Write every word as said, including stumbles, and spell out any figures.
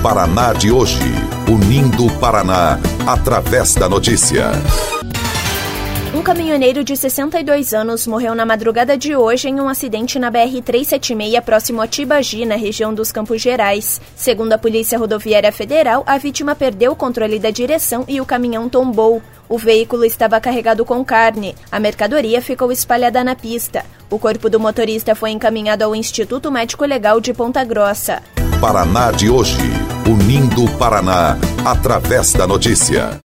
Paraná de hoje, unindo o Paraná através da notícia. Um caminhoneiro de sessenta e dois anos morreu na madrugada de hoje em um acidente na B R trezentos e setenta e seis, próximo a Tibagi, na região dos Campos Gerais. Segundo a Polícia Rodoviária Federal, a vítima perdeu o controle da direção e o caminhão tombou. O veículo estava carregado com carne. A mercadoria ficou espalhada na pista. O corpo do motorista foi encaminhado ao Instituto Médico Legal de Ponta Grossa. Paraná de hoje, unindo o Paraná através da notícia.